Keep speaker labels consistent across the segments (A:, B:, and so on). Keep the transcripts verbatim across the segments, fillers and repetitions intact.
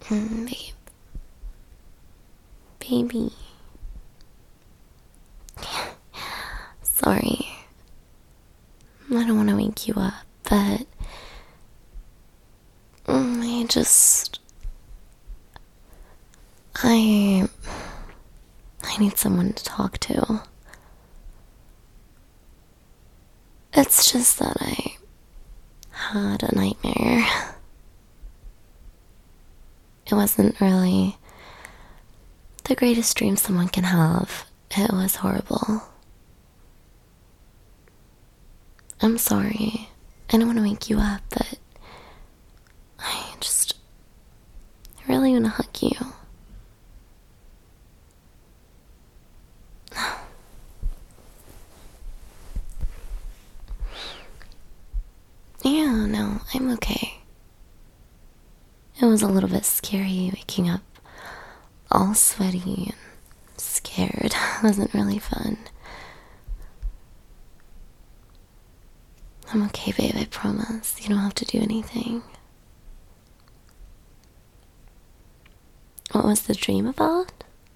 A: Mm, babe. Baby. Sorry. I don't want to wake you up, but mm, I just. I. I need someone to talk to. It's just that I had a nightmare. It wasn't really the greatest dream someone can have. It was horrible. I'm sorry. I don't want to wake you up, but I just really want to hug you. Yeah, no, I'm okay. It was a little bit scary waking up all sweaty and scared. It wasn't really fun. I'm okay, babe, I promise. You don't have to do anything. What was the dream about?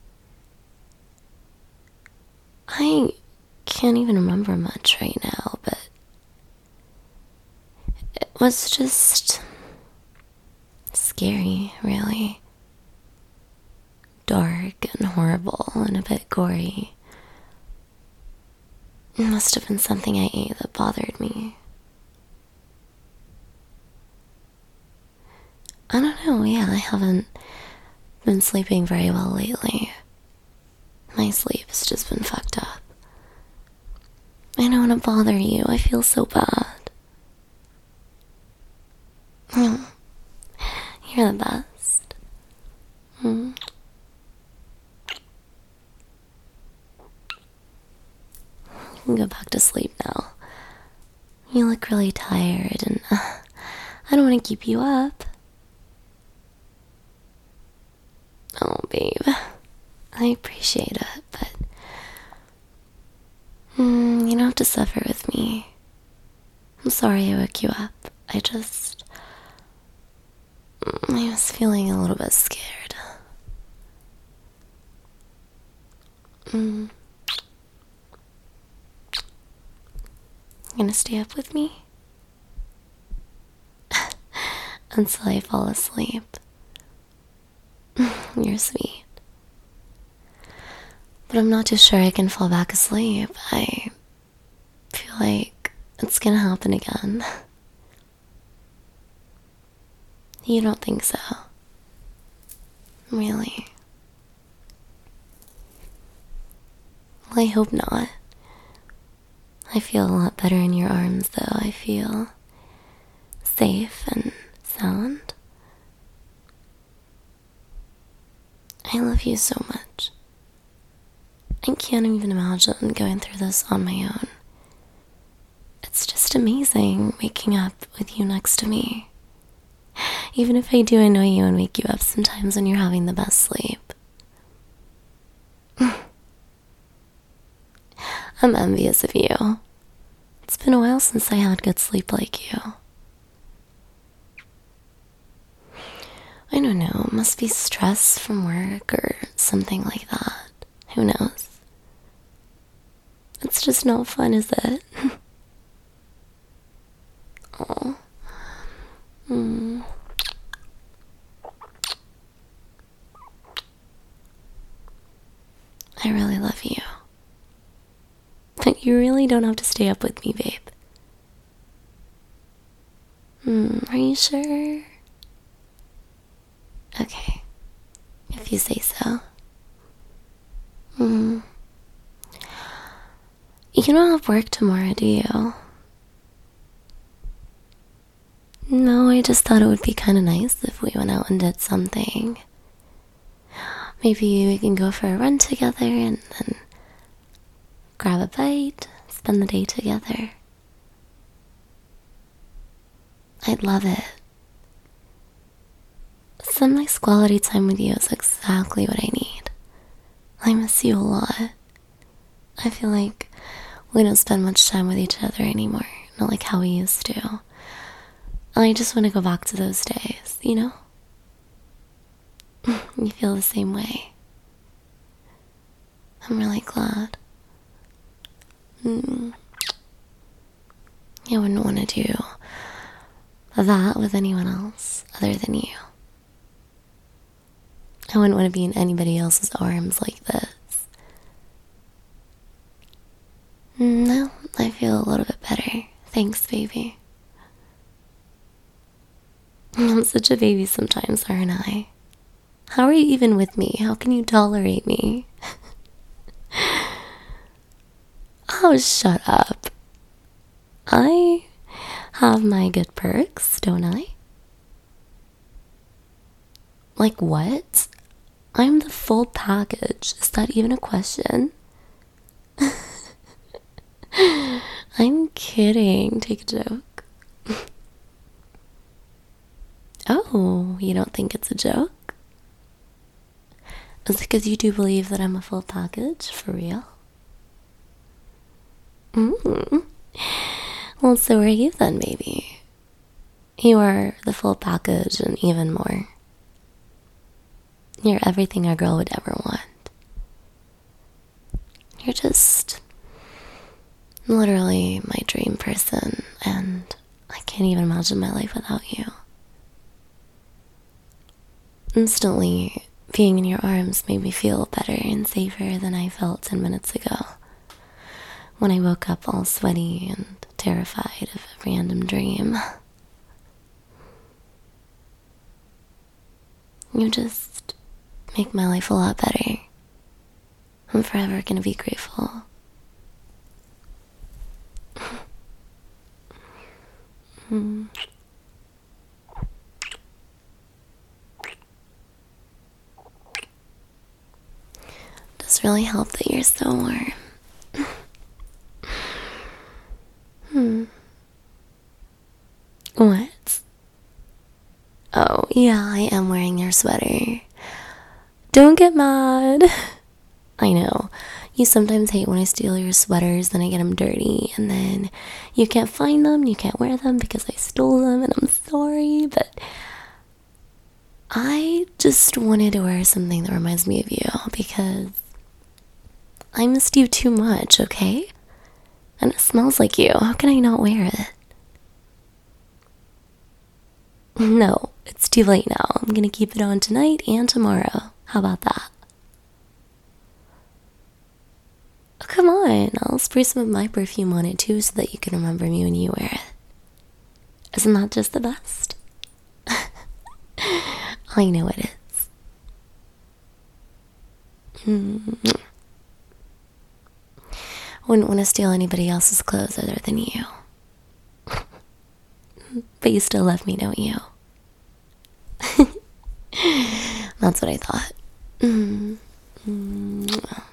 A: I can't even remember much right now, but it was just scary, really. Dark and horrible and a bit gory. It must have been something I ate that bothered me. I don't know, yeah, I haven't been sleeping very well lately. My sleep's just been fucked up. I don't want to bother you, I feel so bad. Mm. You're the best. Mm. You can go back to sleep now. You look really tired and uh, I don't want to keep you up. Oh, babe. I appreciate it, but mm, you don't have to suffer with me. I'm sorry I woke you up. I just... I was feeling a little bit scared. Mm. You gonna stay up with me? Until I fall asleep. You're sweet. But I'm not too sure I can fall back asleep. I feel like it's gonna happen again. You don't think so? Really? Well, I hope not. I feel a lot better in your arms, though. I feel safe and sound. I love you so much. I can't even imagine going through this on my own. It's just amazing waking up with you next to me. Even if I do annoy you and wake you up sometimes when you're having the best sleep. I'm envious of you. It's been a while since I had good sleep like you. I don't know, must be stress from work or something like that. Who knows? It's just not fun, is it? Oh. Mm. I really love you. But you really don't have to stay up with me, babe. Hmm, are you sure? Okay, if you say so. Hmm. You don't have work tomorrow, do you? No, I just thought it would be kind of nice if we went out and did something. Maybe we can go for a run together and then grab a bite, spend the day together. I'd love it. Some nice quality time with you is exactly what I need. I miss you a lot. I feel like we don't spend much time with each other anymore, not like how we used to. I just want to go back to those days, you know? you feel the same way. I'm really glad. Mm. I wouldn't want to do that with anyone else other than you. I wouldn't want to be in anybody else's arms like this. No, I feel a little bit better. Thanks, baby. I'm such a baby sometimes, aren't I? How are you even with me? How can you tolerate me? Oh, shut up. I have my good perks, don't I? Like what? I'm the full package. Is that even a question? I'm kidding. Take a joke. Oh, you don't think it's a joke? Is it because you do believe that I'm a full package? For real? Mm. Well, so are you then, baby. You are the full package and even more. You're everything a girl would ever want. You're just literally my dream person, and I can't even imagine my life without you. Instantly, being in your arms made me feel better and safer than I felt ten minutes ago, when I woke up all sweaty and terrified of a random dream. You just make my life a lot better. I'm forever gonna be grateful. mm. Does really help that you're so warm. hmm. What? Oh, yeah, I am wearing your sweater. Don't get mad. I know. You sometimes hate when I steal your sweaters, then I get them dirty, and then you can't find them, you can't wear them because I stole them, and I'm sorry, but I just wanted to wear something that reminds me of you because I missed you too much, okay? And it smells like you. How can I not wear it? No, it's too late now. I'm gonna keep it on tonight and tomorrow. How about that? Oh, come on. I'll spray some of my perfume on it too so that you can remember me when you wear it. Isn't that just the best? I know it is. Mm. Wouldn't want to steal anybody else's clothes other than you. But you still love me, don't you? That's what I thought. Mm. Mm.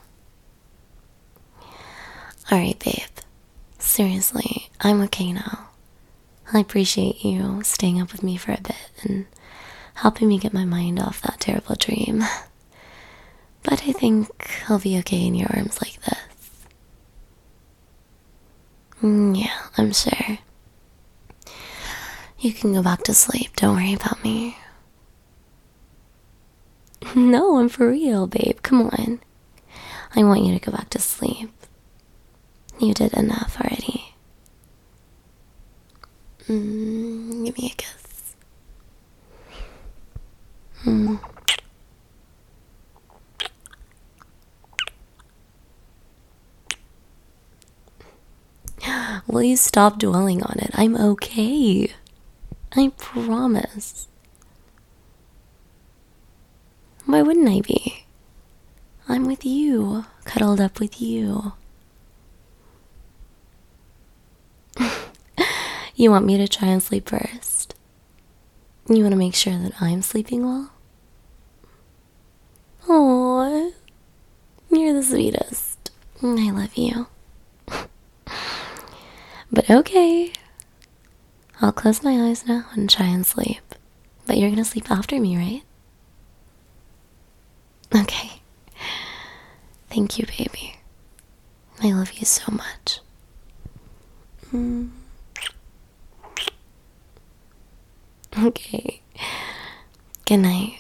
A: Alright, babe. Seriously, I'm okay now. I appreciate you staying up with me for a bit and helping me get my mind off that terrible dream. But I think I'll be okay in your arms like this. Mm, yeah, I'm sure. You can go back to sleep. Don't worry about me. No, I'm for real, babe. Come on. I want you to go back to sleep. You did enough already. Mm, give me a kiss. Mm. Will you stop dwelling on it? I'm okay. I promise. Why wouldn't I be? I'm with you, cuddled up with you. You want me to try and sleep first? You want to make sure that I'm sleeping well? Aww, you're the sweetest. I love you. But okay, I'll close my eyes now and try and sleep. But you're gonna sleep after me, right? Okay. Thank you, baby. I love you so much. Mm. Okay. Good night.